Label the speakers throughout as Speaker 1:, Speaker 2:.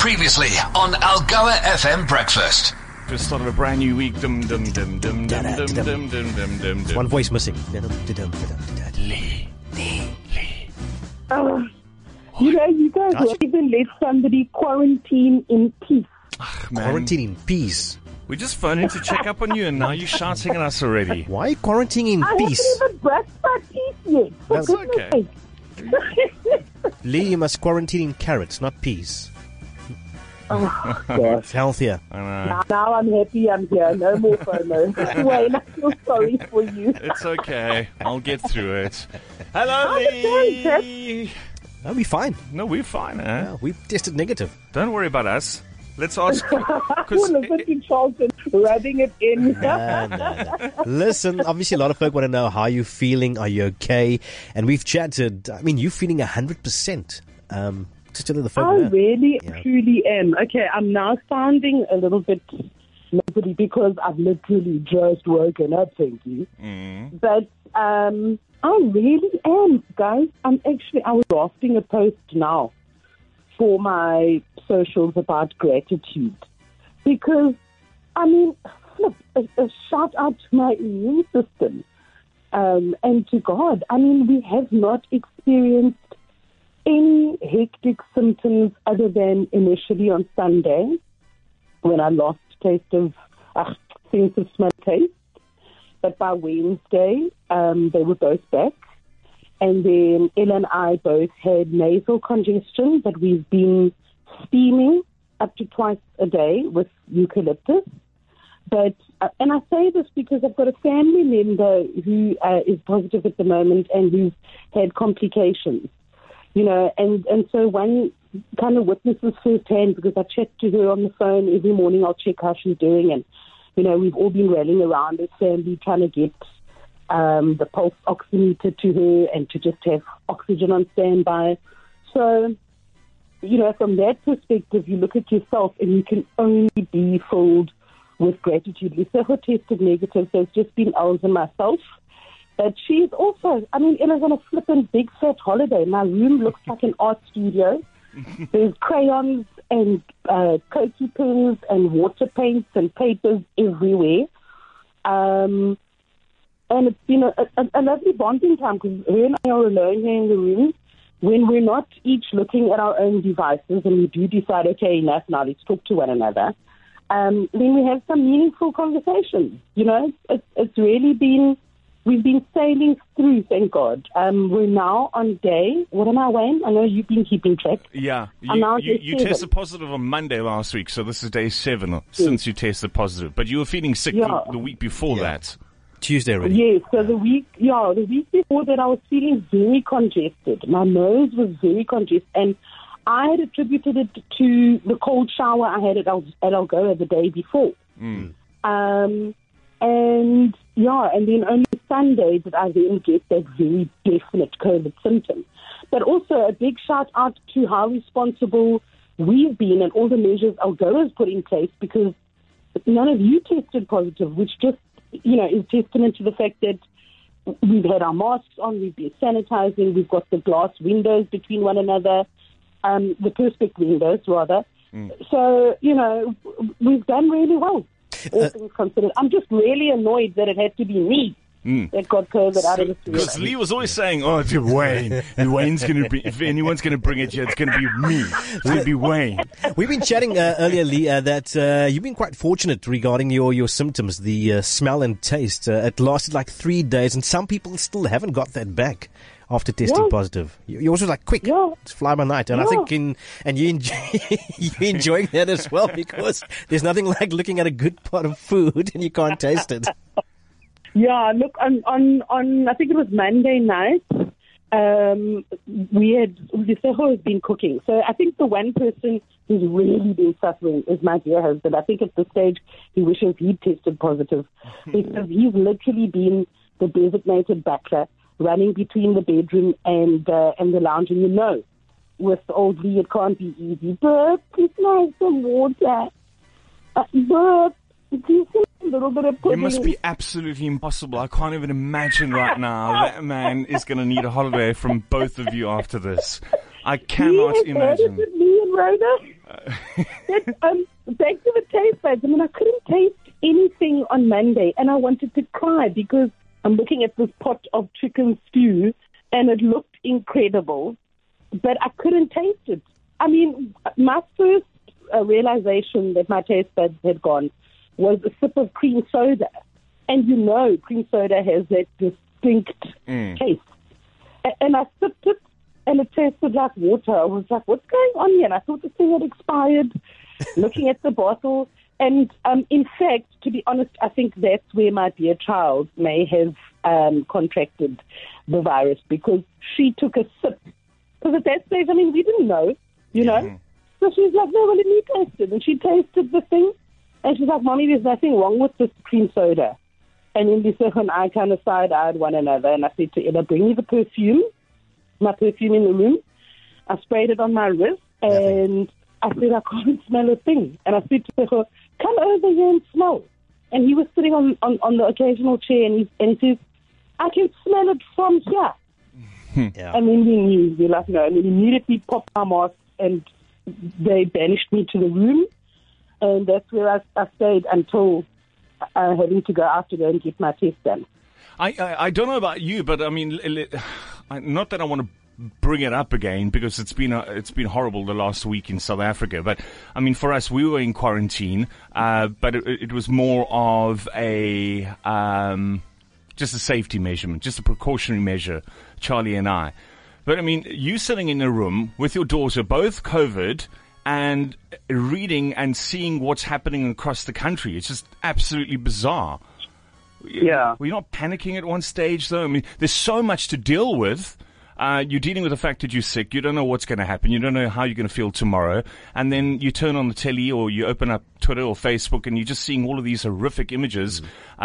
Speaker 1: Previously on Algoa FM Breakfast.
Speaker 2: Just started a brand new week. Dum dum dum dum dum dum dum dum dum dum.
Speaker 3: One voice missing.
Speaker 2: Lee.
Speaker 4: You guys won't even let somebody quarantine in peace.
Speaker 3: Quarantine in peace.
Speaker 2: We just phoned in to check up on you, and now you're shouting at us already.
Speaker 3: Why quarantining in peace?
Speaker 4: I haven't even brushed my teeth yet.
Speaker 3: That's
Speaker 2: okay.
Speaker 3: Lee, you must quarantine in carrots, not peas.
Speaker 4: Oh, gosh.
Speaker 3: It's healthier.
Speaker 4: Now I'm happy I'm here. No more FOMO. Wayne, I feel sorry for you.
Speaker 2: It's okay. I'll get through it. Hello,
Speaker 4: How's it going,
Speaker 2: Lee.
Speaker 3: No, we're fine.
Speaker 2: No, we're fine, eh?
Speaker 3: Yeah, we tested negative.
Speaker 2: Don't worry about us. Let's ask.
Speaker 4: Listen to Charlton rubbing it in.
Speaker 3: No. Listen, obviously a lot of folk want to know how you're feeling. Are you okay? And we've chatted. I mean, you're feeling 100%. Just to let the folk
Speaker 4: I
Speaker 3: know.
Speaker 4: really, truly am. Okay, I'm now sounding a little bit nobody because I've literally just woken up, thank you. But I really am, guys. I was drafting a post now for my socials about gratitude. Because, I mean, look, a shout out to my immune system and to God. I mean, we have not experienced any hectic symptoms other than initially on Sunday when I lost sense of smell taste. But by Wednesday, they were both back. And then Ella and I both had nasal congestion, but we've been steaming up to twice a day with eucalyptus. But and I say this because I've got a family member who is positive at the moment and who's had complications. You know, and so one kind of witnesses firsthand because I chat to her on the phone every morning. I'll check how she's doing. And, you know, we've all been rallying around as family trying to get the pulse oximeter to her and to just have oxygen on standby. So, you know, from that perspective, you look at yourself and you can only be filled with gratitude. Lisa tested negative, so it's just been Els and myself. But she's also, I mean, Ella's on a flippin' big fat holiday. My room looks like an art studio. There's crayons and Cokie pens and water paints and papers everywhere. And it's been a lovely bonding time because her and I are alone here in the room. When we're not each looking at our own devices and we do decide, okay, enough, now let's talk to one another, then we have some meaningful conversations. You know, it's really been... We've been sailing through, thank God. We're now on day, what am I, Wayne? I know you've been keeping track.
Speaker 2: Yeah. You tested positive on Monday last week, so this is day 7 since you tested positive. But you were feeling sick the week before that.
Speaker 3: Tuesday already.
Speaker 4: Yes, so the week before that I was feeling very congested. My nose was very congested. And I had attributed it to the cold shower I had at Algoa the day before. And then only Sunday did I then get that very definite COVID symptom. But also a big shout out to how responsible we've been and all the measures Algoa's put in place because none of you tested positive, which just, you know, is testament to the fact that we've had our masks on, we've been sanitizing, we've got the glass windows between one another, the perspex windows rather. So, you know, we've done really well. All things considered. I'm just really annoyed that it had to be me that got COVID out of the studio.
Speaker 2: Because Lee was always saying, oh, it's Wayne's going to be, if anyone's going to bring it here, it's going to be me. It's going to be Wayne.
Speaker 3: We've been chatting earlier, Lee, that you've been quite fortunate regarding your symptoms, the smell and taste. It lasted like 3 days, and some people still haven't got that back after testing positive. Yours was like quick. It's fly by night. And I think you're enjoying that as well because there's nothing like looking at a good pot of food and you can't taste it.
Speaker 4: Yeah, look, on I think it was Monday night, Liseho has been cooking. So I think the one person who's really been suffering is my dear husband. I think at this stage he wishes he'd tested positive because he's literally been the designated butler running between the bedroom and the lounge. And you know, with old Lee, it can't be easy. Burp, please nice some water. Burp, please a little bit of pudding.
Speaker 2: It must be absolutely impossible. I can't even imagine right now that man is going to need a holiday from both of you after this. I cannot imagine.
Speaker 4: Me and Rhoda. back to the taste buds. I mean, I couldn't taste anything on Monday, and I wanted to cry because I'm looking at this pot of chicken stew, and it looked incredible, but I couldn't taste it. I mean, my first realization that my taste buds had gone was a sip of cream soda. And you know cream soda has that distinct taste. And I sipped it, and it tasted like water. I was like, what's going on here? And I thought the thing had expired, looking at the bottle. And in fact, to be honest, I think that's where my dear child may have contracted the virus, because she took a sip. Because at that stage, I mean, we didn't know, you know. So she's like, no, well, let me taste it. And she tasted the thing. And she's like, Mommy, there's nothing wrong with this cream soda. And then Lisa and I kind of side-eyed one another. And I said to Ella, bring me the perfume, my perfume in the room. I sprayed it on my wrist. And I said, I can't smell a thing. And I said to her, come over here and smell. And he was sitting on the occasional chair, and he says, I can smell it from here.
Speaker 3: Yeah.
Speaker 4: And then we knew. We're like, no. And we immediately popped our masks, and they banished me to the room. And that's where I stayed until having to go out to go and get my test done.
Speaker 2: I don't know about you, but I mean, not that I want to bring it up again, because it's been horrible the last week in South Africa. But I mean, for us, we were in quarantine, but it was more of a just a safety measurement, just a precautionary measure, Charlie and I. But I mean, you sitting in a room with your daughter, both COVID, and reading and seeing what's happening across the country. It's just absolutely bizarre.
Speaker 4: Yeah.
Speaker 2: Were you not panicking at one stage, though? I mean, there's so much to deal with. You're dealing with the fact that you're sick. You don't know what's going to happen. You don't know how you're going to feel tomorrow. And then you turn on the telly, or you open up Twitter or Facebook, and you're just seeing all of these horrific images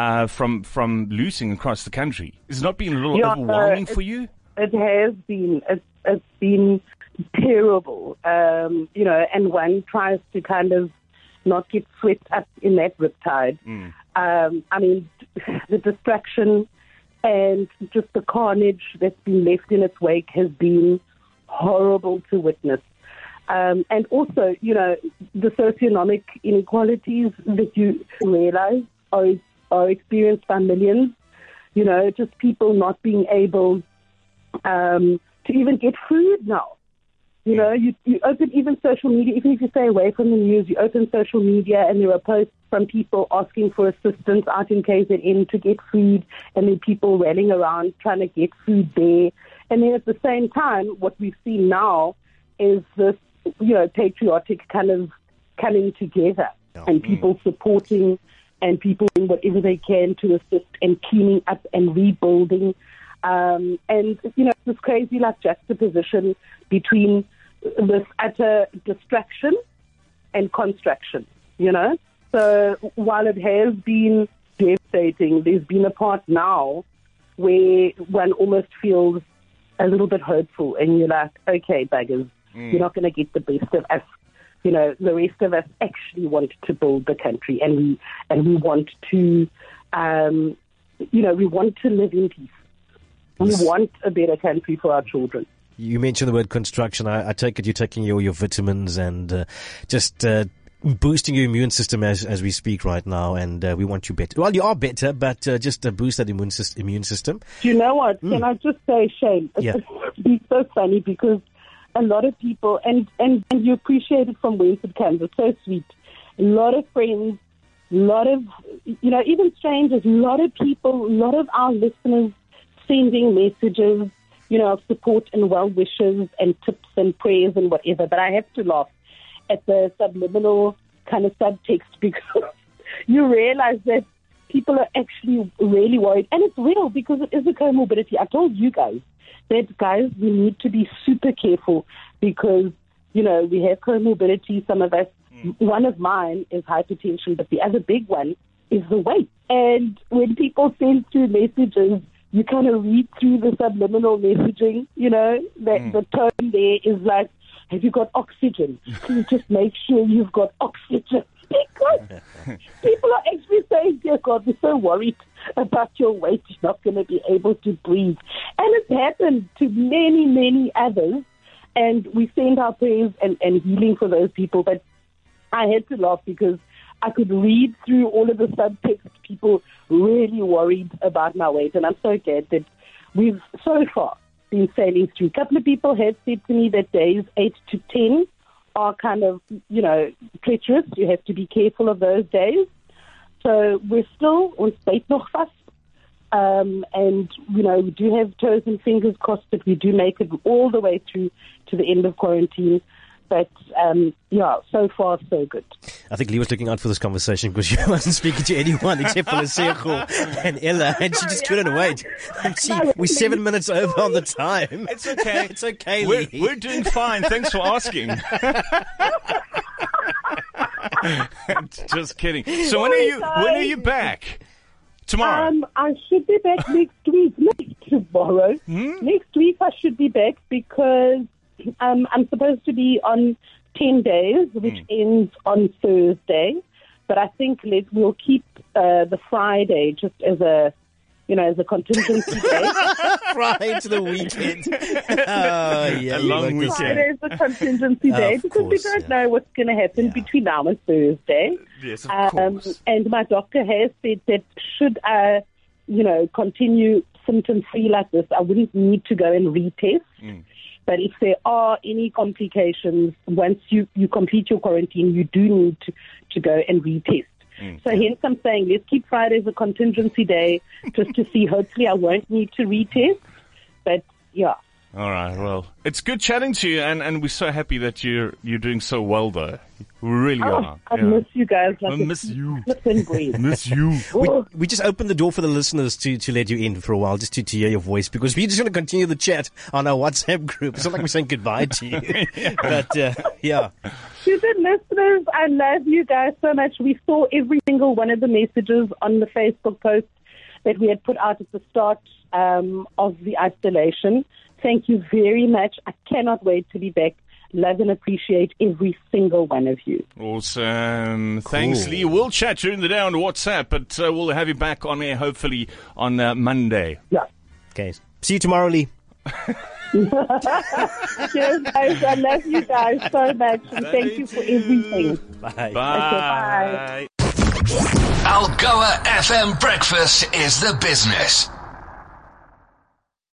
Speaker 2: from looting across the country. Has it not been a little overwhelming for you?
Speaker 4: It has been. It's been terrible, you know, and one tries to kind of not get swept up in that riptide. I mean, the distraction and just the carnage that's been left in its wake has been horrible to witness. And also, you know, the socioeconomic inequalities that you realize are experienced by millions, you know, just people not being able to even get food now. You know, you open even social media, even if you stay away from the news, you open social media and there are posts from people asking for assistance out in KZN to get food, and then people rallying around trying to get food there. And then at the same time, what we've seen now is this, you know, patriotic kind of coming together and people supporting and people doing whatever they can to assist and cleaning up and rebuilding. And, you know, this crazy like juxtaposition between this utter distraction and construction, you know. So while it has been devastating, there's been a part now where one almost feels a little bit hopeful, and you're like, okay, buggers, you're not going to get the best of us. You know, the rest of us actually want to build the country, and we want to, you know, we want to live in peace. We want a better country for our children.
Speaker 3: You mentioned the word construction. I take it you're taking your vitamins and just boosting your immune system as we speak right now, and we want you better. Well, you are better, but just boost that immune system.
Speaker 4: Do you know what? Can I just say, Shane? It's so funny because a lot of people, and you appreciate it from whence it comes. It's so sweet. A lot of friends, a lot of, you know, even strangers, a lot of people, a lot of our listeners sending messages, you know, of support and well wishes and tips and prayers and whatever. But I have to laugh at the subliminal kind of subtext, because you realize that people are actually really worried. And it's real, because it is a comorbidity. I told you guys that, guys, we need to be super careful because, you know, we have comorbidity, some of us. One of mine is hypertension, but the other big one is the weight. And when people send through messages, you kind of read through the subliminal messaging, you know, that the tone there is like, have you got oxygen? Can you just make sure you've got oxygen? Because people are actually saying, dear God, we're so worried about your weight, you're not going to be able to breathe. And it's happened to many, many others. And we send our prayers and healing for those people. But I had to laugh because I could read through all of the subtext. People really worried about my weight. And I'm so glad that we've so far been sailing through. A couple of people have said to me that days 8 to 10 are kind of, treacherous. You have to be careful of those days. So we're still on state noch fast. And, we do have toes and fingers crossed that we do make it all the way through to the end of quarantine. But, so far, so good.
Speaker 3: I think Lee was looking out for this conversation because she wasn't speaking to anyone except for Lesego and Ella, and she just couldn't wait. And we're 7 minutes over on the time.
Speaker 2: It's okay.
Speaker 3: It's okay, Lee.
Speaker 2: We're doing fine. Thanks for asking. Just kidding. So when are you back? Tomorrow?
Speaker 4: I should be back next week. Not tomorrow. Next week I should be back because I'm supposed to be on 10 days, which ends on Thursday. But I think we'll keep the Friday just as a contingency day.
Speaker 3: Right to the weekend. Oh, yeah.
Speaker 2: A long weekend.
Speaker 4: Friday is a contingency day because we don't know what's going to happen between now and Thursday.
Speaker 2: Yes, of course.
Speaker 4: And my doctor has said that should I, continue symptom-free like this, I wouldn't need to go and retest. But if there are any complications, once you complete your quarantine, you do need to go and retest. So hence I'm saying let's keep Friday as a contingency day just to see. Hopefully I won't need to retest. But yeah.
Speaker 2: All right. Well, it's good chatting to you, and we're so happy that you're doing so well, though. We really are.
Speaker 4: I miss you guys.
Speaker 2: I miss you.
Speaker 4: Miss
Speaker 2: you.
Speaker 3: We just opened the door for the listeners to let you in for a while, just to hear your voice, because we're just going to continue the chat on our WhatsApp group. It's not like we're saying goodbye to you. But, yeah.
Speaker 4: To the listeners, I love you guys so much. We saw every single one of the messages on the Facebook post that we had put out at the start of the isolation. Thank you very much. I cannot wait to be back. Love and appreciate every single one of you.
Speaker 2: Awesome. Thanks, Lee. We'll chat during the day on WhatsApp, but we'll have you back on air hopefully on Monday.
Speaker 4: Yeah.
Speaker 3: Okay. See you tomorrow, Lee.
Speaker 4: Cheers, guys. I love you guys so much. And thank you for everything.
Speaker 3: Bye.
Speaker 2: Bye.
Speaker 4: Okay, bye.
Speaker 1: Algoa FM Breakfast is the business.